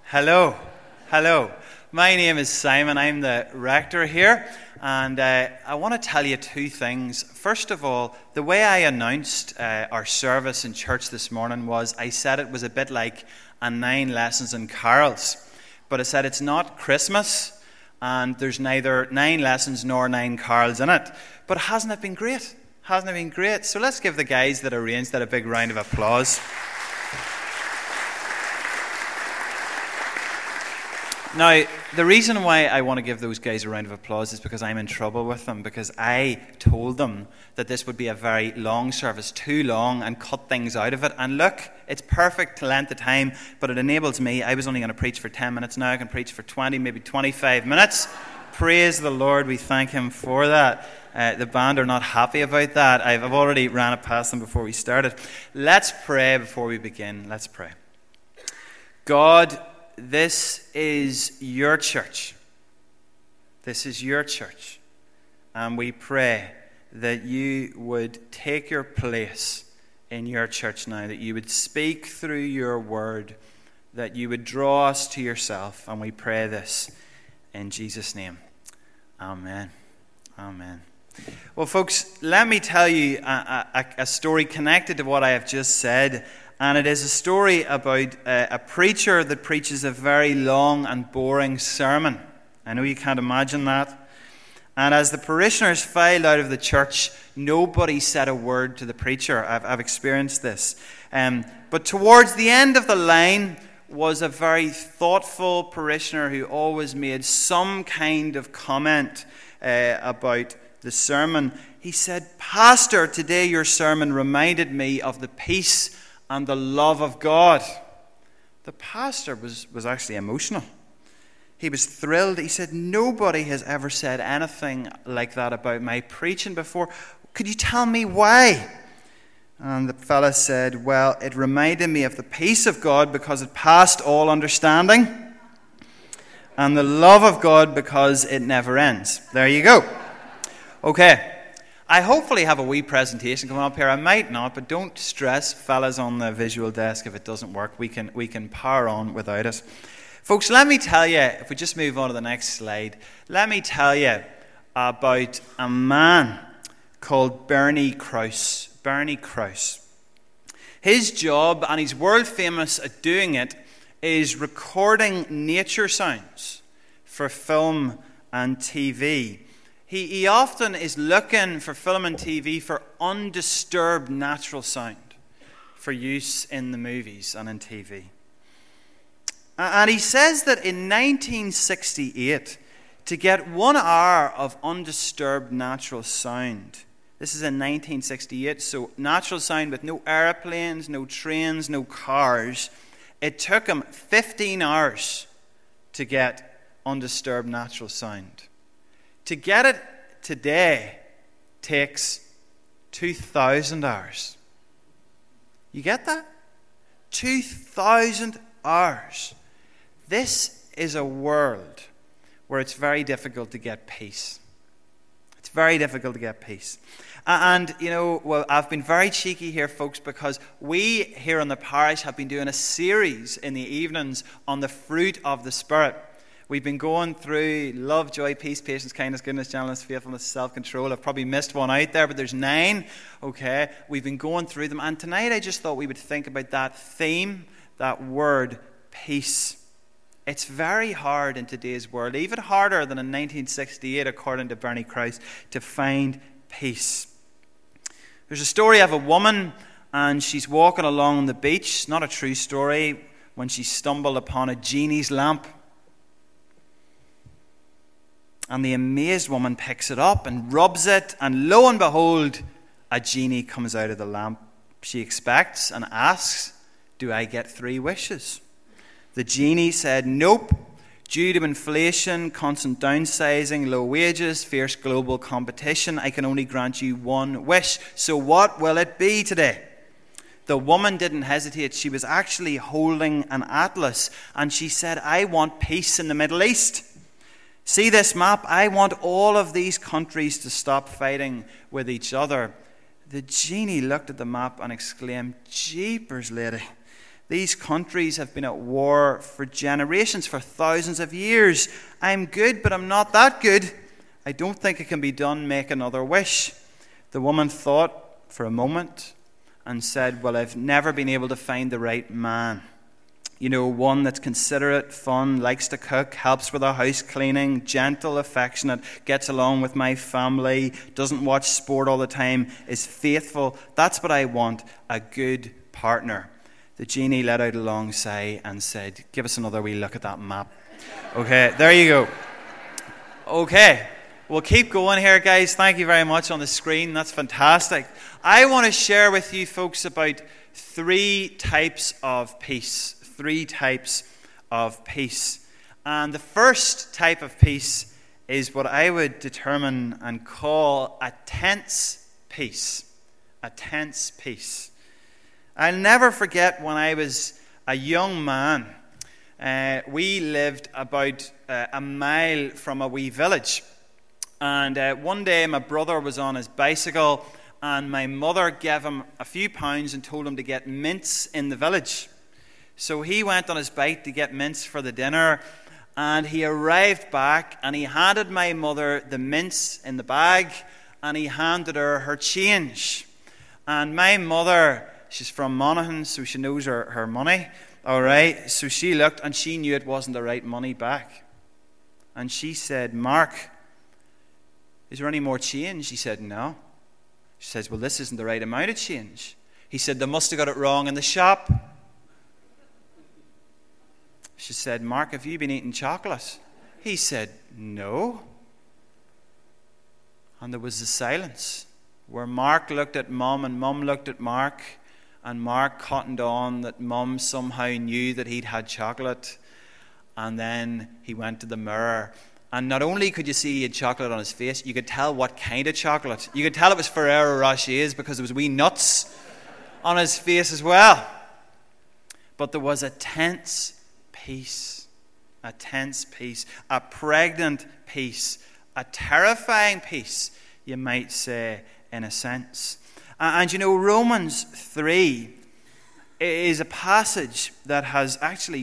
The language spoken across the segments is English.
Hello. My name is Simon. I'm the rector here, and I want to tell you two things. First of all, the way I announced our service in church this morning was I said it was a bit like a 9 lessons in carols, but I said it's not Christmas, and there's neither 9 lessons nor 9 carols in it. But hasn't it been great? Hasn't it been great? So let's give the guys that arranged that a big round of applause. Now, the reason why I want to give those guys a round of applause is because I'm in trouble with them, because I told them that this would be a very long service, too long, and cut things out of it. And look, it's perfect length of time, but it enables me. I was only going to preach for 10 minutes, now I can preach for 20, maybe 25 minutes. Praise the Lord, we thank Him for that. The band are not happy about that. I've already ran it past them before we started. Let's pray before we begin. Let's pray. God, this is your church. This is your church. And we pray that you would take your place in your church now, that you would speak through your word, that you would draw us to yourself. And we pray this in Jesus' name. Amen. Amen. Well, folks, let me tell you a story connected to what I have just said. And it is a story about a preacher that preaches a very long and boring sermon. I know you can't imagine that. And as the parishioners filed out of the church, nobody said a word to the preacher. I've experienced this. But towards the end of the line was a very thoughtful parishioner who always made some kind of comment about the sermon. He said, "Pastor, today your sermon reminded me of the peace and the love of God." The pastor was actually emotional. He was thrilled. He said, "Nobody has ever said anything like that about my preaching before. Could you tell me why?" And the fella said, "Well, it reminded me of the peace of God because it passed all understanding, and the love of God because it never ends." There you go. Okay. I hopefully have a wee presentation coming up here. I might not, but don't stress, fellas on the visual desk, if it doesn't work. We can power on without it. Folks, let me tell you, if we just move on to the next slide, let me tell you about a man called Bernie Krause. Bernie Krause. His job, and he's world famous at doing it, is recording nature sounds for film and TV. He often is looking for film and TV for undisturbed natural sound for use in the movies and in TV. And he says that in 1968, to get 1 hour of undisturbed natural sound, this is in 1968, so natural sound with no airplanes, no trains, no cars, it took him 15 hours to get undisturbed natural sound. To get it today takes 2,000 hours. You get that? 2,000 hours. This is a world where it's very difficult to get peace. It's very difficult to get peace. And, well, I've been very cheeky here, folks, because we here in the parish have been doing a series in the evenings on the fruit of the Spirit. We've been going through love, joy, peace, patience, kindness, goodness, gentleness, faithfulness, self-control. I've probably missed one out there, but there's 9. Okay, we've been going through them. And tonight I just thought we would think about that theme, that word, peace. It's very hard in today's world, even harder than in 1968, according to Bernie Krause, to find peace. There's a story of a woman, and she's walking along the beach. It's not a true story, when she stumbled upon a genie's lamp. And the amazed woman picks it up and rubs it, and lo and behold, a genie comes out of the lamp. She expects and asks, "Do I get 3 wishes?" The genie said, "Nope. Due to inflation, constant downsizing, low wages, fierce global competition, I can only grant you 1 wish. So what will it be today?" The woman didn't hesitate. She was actually holding an atlas, and she said, "I want peace in the Middle East. See this map? I want all of these countries to stop fighting with each other." The genie looked at the map and exclaimed, "Jeepers, lady. These countries have been at war for generations, for thousands of years. I'm good, but I'm not that good. I don't think it can be done. Make another wish." The woman thought for a moment and said, "Well, I've never been able to find the right man. One that's considerate, fun, likes to cook, helps with our house cleaning, gentle, affectionate, gets along with my family, doesn't watch sport all the time, is faithful. That's what I want, a good partner." The genie let out a long sigh and said, "Give us another wee look at that map." Okay, there you go. Okay, we'll keep going here, guys. Thank you very much on the screen. That's fantastic. I want to share with you folks about 3 types of peace. 3 types of peace. And the first type of peace is what I would determine and call a tense peace. A tense peace. I'll never forget when I was a young man. We lived about a mile from a wee village. And one day my brother was on his bicycle and my mother gave him a few pounds and told him to get mince in the village. So he went on his bike to get mince for the dinner, and he arrived back and he handed my mother the mince in the bag and he handed her change. And my mother, she's from Monaghan, so she knows her money. All right, so she looked and she knew it wasn't the right money back. And she said, "Mark, is there any more change?" He said, "No." She says, "Well, this isn't the right amount of change." He said, "They must have got it wrong in the shop." She said, "Mark, have you been eating chocolate?" He said, "No." And there was a silence where Mark looked at Mum and Mum looked at Mark, and Mark cottoned on that Mum somehow knew that he'd had chocolate. And then he went to the mirror. And not only could you see he had chocolate on his face, you could tell what kind of chocolate. You could tell it was Ferrero Rochers because there was wee nuts on his face as well. But there was a tense peace. A tense peace. A pregnant peace. A terrifying peace, you might say, in a sense. And Romans 3 is a passage that has actually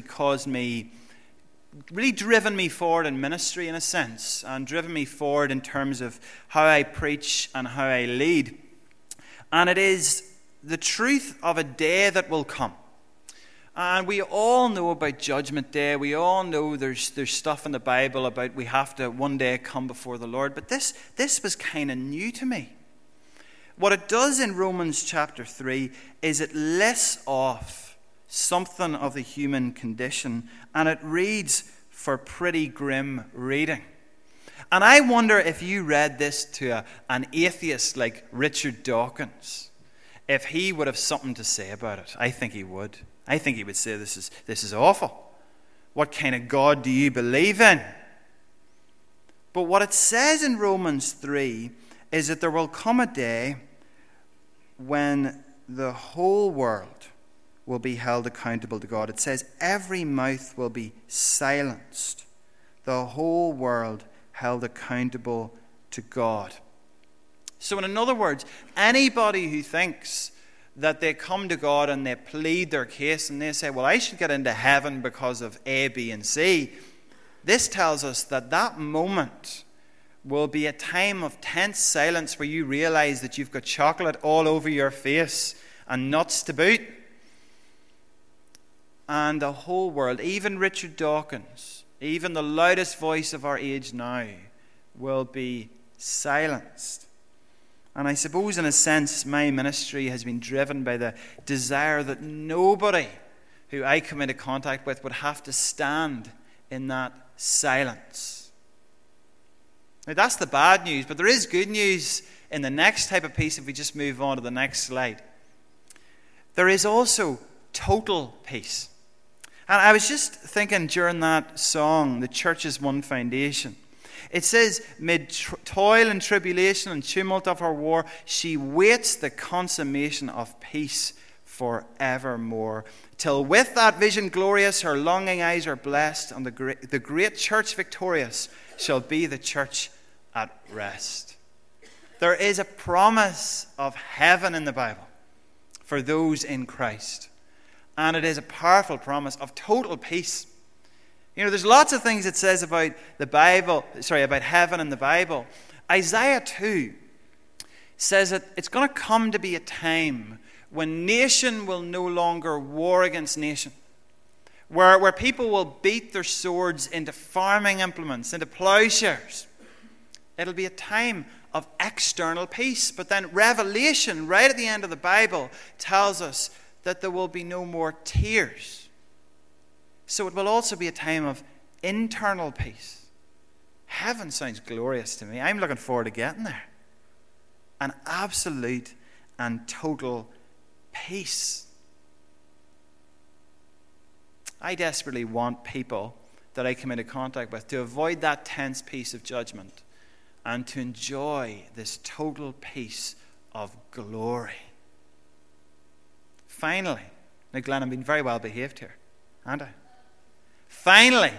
really driven me forward in ministry in a sense, and driven me forward in terms of how I preach and how I lead. And it is the truth of a day that will come. And we all know about Judgment Day. We all know there's stuff in the Bible about we have to one day come before the Lord. But this was kind of new to me. What it does in Romans chapter 3 is it lists off something of the human condition, and it reads for pretty grim reading. And I wonder if you read this to an atheist like Richard Dawkins, if he would have something to say about it. I think he would. I think he would say this is awful. What kind of God do you believe in? But what it says in Romans 3 is that there will come a day when the whole world will be held accountable to God. It says every mouth will be silenced. The whole world held accountable to God. So in other words, anybody who thinks that they come to God and they plead their case and they say, well, I should get into heaven because of A, B, and C, this tells us that that moment will be a time of tense silence where you realize that you've got chocolate all over your face and nuts to boot. And the whole world, even Richard Dawkins, even the loudest voice of our age now, will be silenced. And I suppose in a sense my ministry has been driven by the desire that nobody who I come into contact with would have to stand in that silence. Now that's the bad news, but there is good news in the next type of peace if we just move on to the next slide. There is also total peace. And I was just thinking during that song, The Church is One Foundation, it says, mid toil and tribulation and tumult of her war, she waits the consummation of peace forevermore. Till with that vision glorious, her longing eyes are blessed, and the great church victorious shall be the church at rest. There is a promise of heaven in the Bible for those in Christ. And it is a powerful promise of total peace. You know, there's lots of things it says about about heaven in the Bible. Isaiah 2 says that it's going to come to be a time when nation will no longer war against nation. Where people will beat their swords into farming implements, into plowshares. It'll be a time of external peace. But then Revelation, right at the end of the Bible, tells us that there will be no more tears. So it will also be a time of internal peace. Heaven sounds glorious to me. I'm looking forward to getting there. An absolute and total peace. I desperately want people that I come into contact with to avoid that tense peace of judgment and to enjoy this total peace of glory. Finally, now Glenn, I've been very well behaved here, haven't I? Finally,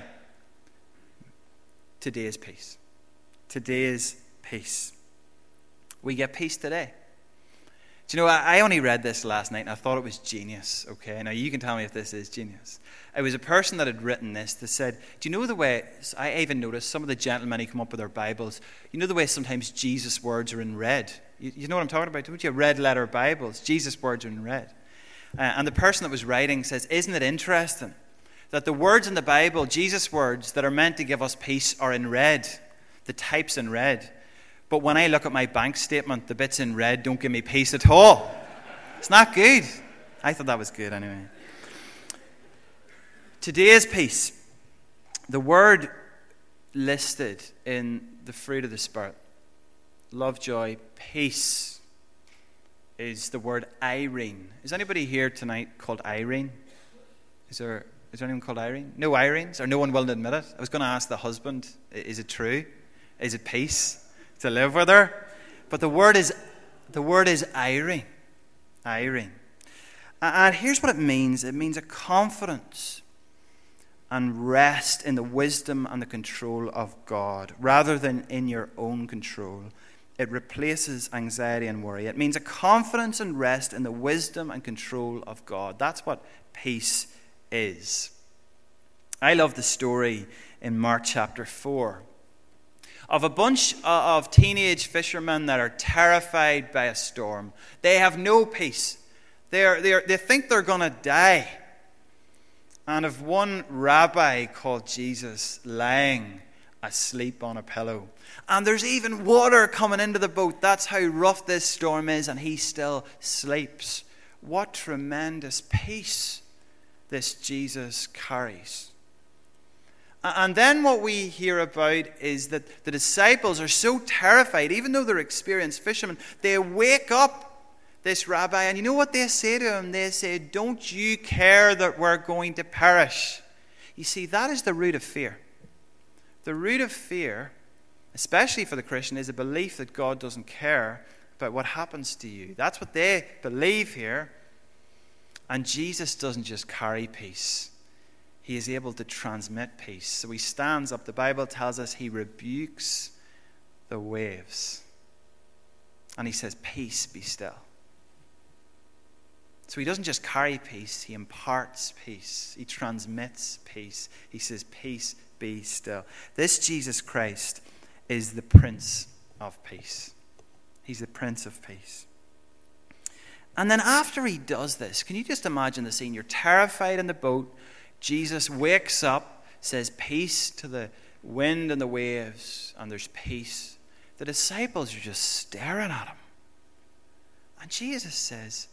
today's peace. Today's peace. We get peace today. Do you know, I only read this last night and I thought it was genius, okay? Now you can tell me if this is genius. It was a person that had written this that said, do you know the way, I even noticed some of the gentlemen who come up with their Bibles, you know the way sometimes Jesus' words are in red? You know what I'm talking about, don't you? Red letter Bibles, Jesus' words are in red. And the person that was writing says, isn't it interesting that the words in the Bible, Jesus' words that are meant to give us peace, are in red, the type's in red. But when I look at my bank statement, the bits in red don't give me peace at all. It's not good. I thought that was good anyway. Today's peace, the word listed in the fruit of the Spirit, love, joy, peace, is the word Irene. Is anybody here tonight called Irene? Is there anyone called Irene? No Irenes? Or no one willing to admit it? I was going to ask the husband, is it true? Is it peace to live with her? But the word is Irene. Irene. And here's what it means. It means a confidence and rest in the wisdom and the control of God, rather than in your own control. It replaces anxiety and worry. It means a confidence and rest in the wisdom and control of God. That's what peace is. I love the story in Mark chapter 4 of a bunch of teenage fishermen that are terrified by a storm. They have no peace. They think they're going to die. And of one rabbi called Jesus lying asleep on a pillow. And there's even water coming into the boat. That's how rough this storm is, and he still sleeps. What tremendous peace this Jesus carries. And then what we hear about is that the disciples are so terrified, even though they're experienced fishermen, they wake up this rabbi, and you know what they say to him? They say, don't you care that we're going to perish? You see, that is the root of fear. The root of fear, especially for the Christian, is a belief that God doesn't care about what happens to you. That's what they believe here. And Jesus doesn't just carry peace. He is able to transmit peace. So he stands up. The Bible tells us he rebukes the waves. And he says, peace, be still. So he doesn't just carry peace, he imparts peace. He transmits peace. He says, peace, be still. This Jesus Christ is the Prince of Peace. He's the Prince of Peace. And then after he does this, can you just imagine the scene? You're terrified in the boat. Jesus wakes up, says peace to the wind and the waves, and there's peace. The disciples are just staring at him. And Jesus says,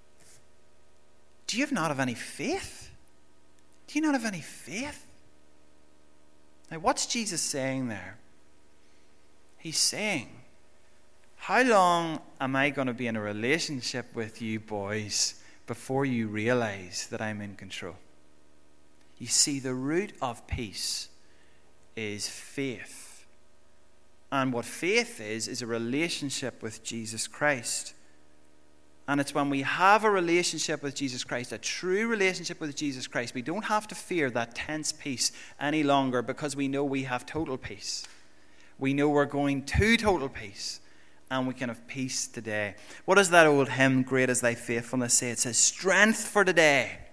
do you not have any faith? Do you not have any faith? Now, what's Jesus saying there? He's saying, how long am I going to be in a relationship with you boys before you realize that I'm in control? You see, the root of peace is faith. And what faith is a relationship with Jesus Christ. And it's when we have a relationship with Jesus Christ, a true relationship with Jesus Christ, we don't have to fear that tense peace any longer because we know we have total peace. We know we're going to total peace, and we can have peace today. What does that old hymn, Great is Thy Faithfulness, say? It says, strength for today,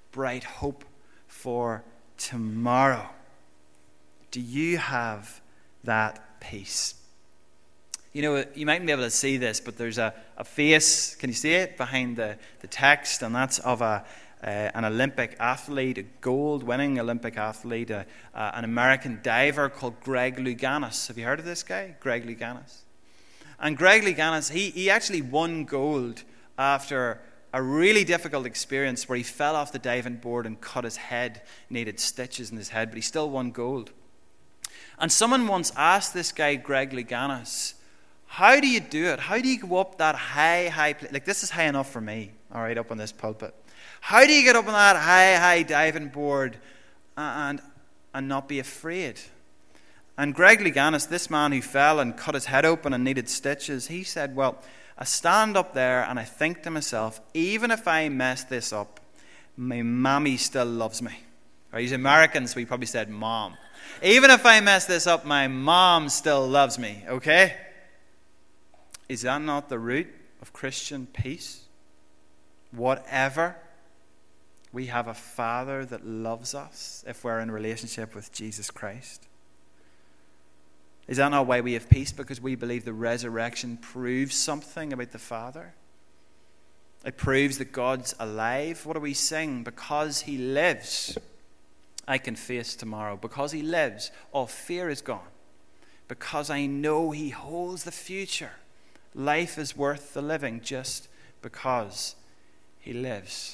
bright hope for tomorrow? Do you have that peace? You know, you mightn't be able to see this, but there's a face, can you see it, behind the text, and that's of an Olympic athlete, a gold-winning Olympic athlete, an American diver called Greg Louganis. Have you heard of this guy, Greg Louganis? And Greg Louganis, he actually won gold after a really difficult experience where he fell off the diving board and cut his head, needed stitches in his head, but he still won gold. And someone once asked this guy, Greg Louganis, how do you do it? How do you go up that high place? Like, this is high enough for me, all right, up on this pulpit. How do you get up on that high diving board and not be afraid? And Greg Louganis, this man who fell and cut his head open and needed stitches, he said, well, I stand up there and I think to myself, even if I mess this up, my mommy still loves me. Or he's American, so he probably said mom. Even if I mess this up, my mom still loves me, okay? Is that not the root of Christian peace? Whatever, we have a Father that loves us if we're in a relationship with Jesus Christ. Is that not why we have peace? Because we believe the resurrection proves something about the Father. It proves that God's alive. What do we sing? Because He lives, I can face tomorrow. Because He lives, all fear is gone. Because I know He holds the future. Life is worth the living just because He lives.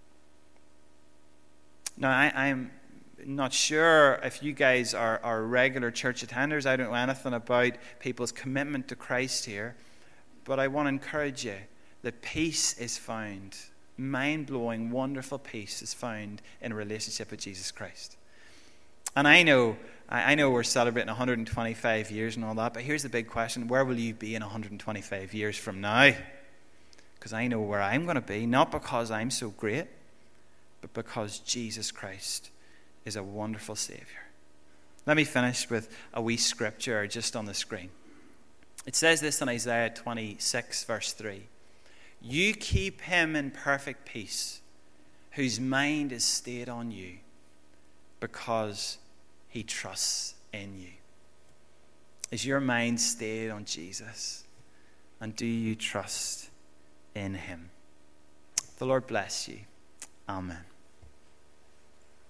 Now, I'm not sure if you guys are regular church attenders. I don't know anything about people's commitment to Christ here. But I want to encourage you that peace is found, mind-blowing, wonderful peace is found in a relationship with Jesus Christ. And I know we're celebrating 125 years and all that, but here's the big question. Where will you be in 125 years from now? Because I know where I'm going to be, not because I'm so great, but because Jesus Christ is a wonderful Savior. Let me finish with a wee scripture just on the screen. It says this in Isaiah 26, verse 3. You keep him in perfect peace, whose mind is stayed on you, because he trusts in you. Is your mind stayed on Jesus? And do you trust in him? The Lord bless you. Amen.